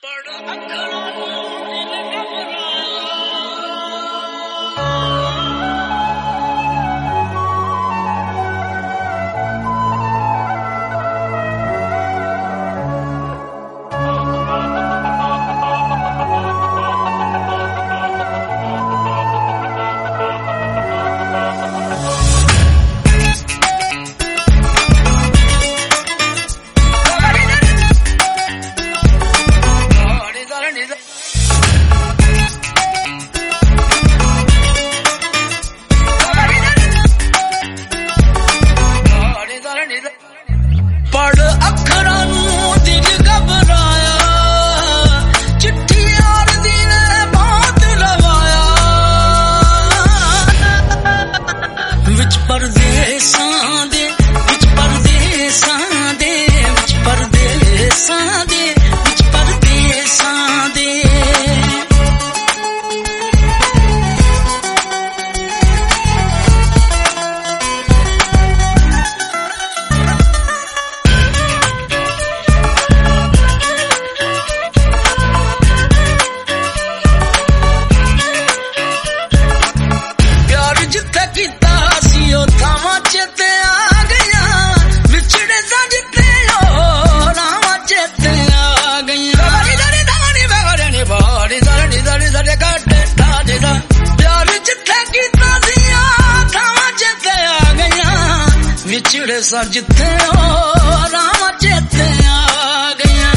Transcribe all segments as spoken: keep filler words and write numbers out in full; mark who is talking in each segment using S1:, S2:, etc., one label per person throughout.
S1: विछड़े सा जिथे राम चेते आ गया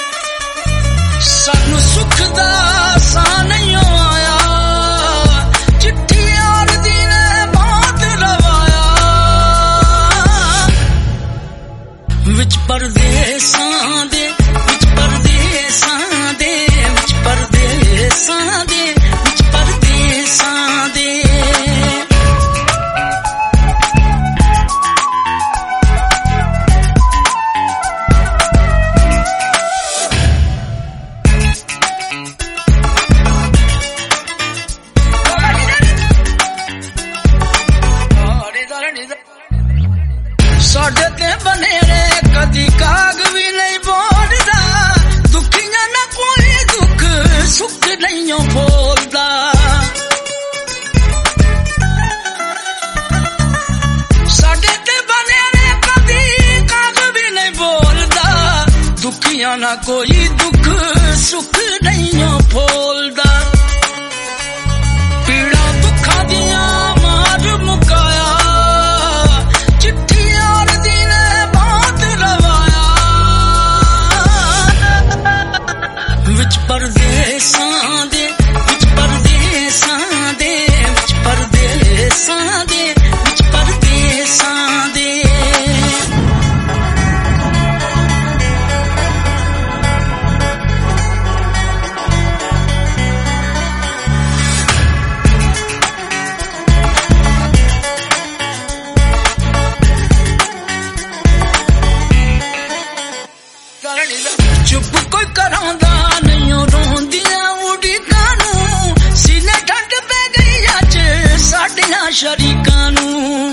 S1: सानू सुख दा सा नहीं आया चिट्ठी यार दी ने बात रवाया विच परदेसां दे विच परदेसां दे विच परदेसां दे विच परदेसां दे साडे ते बनेरे कदी काग भी नहीं बोलदा दुखियां ना कोई दुख सुख नहीं बोलदा साडे ते बनेरे कदी काग भी नहीं बोलदा दुखियां ना कोई दुख सुख नहीं बोलदा पीड़ा दुखा दिया मार मुकाया परदेसां दे विच परदेसां दे विच परदेसां दे विच परदेसां दे चुप कोई करांदा शरीकां नू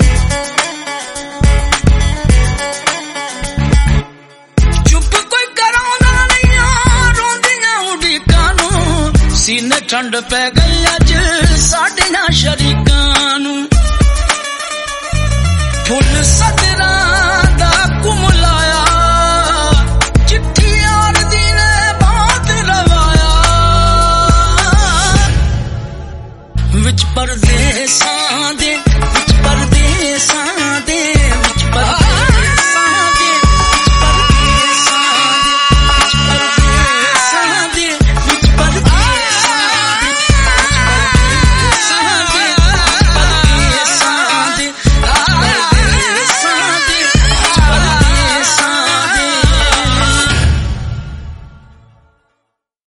S1: चुप कोई करांदा नहीं रोंदियां उड़ीकां नू सीने ठंड पै गई अज साडियां शरीकां नू फुल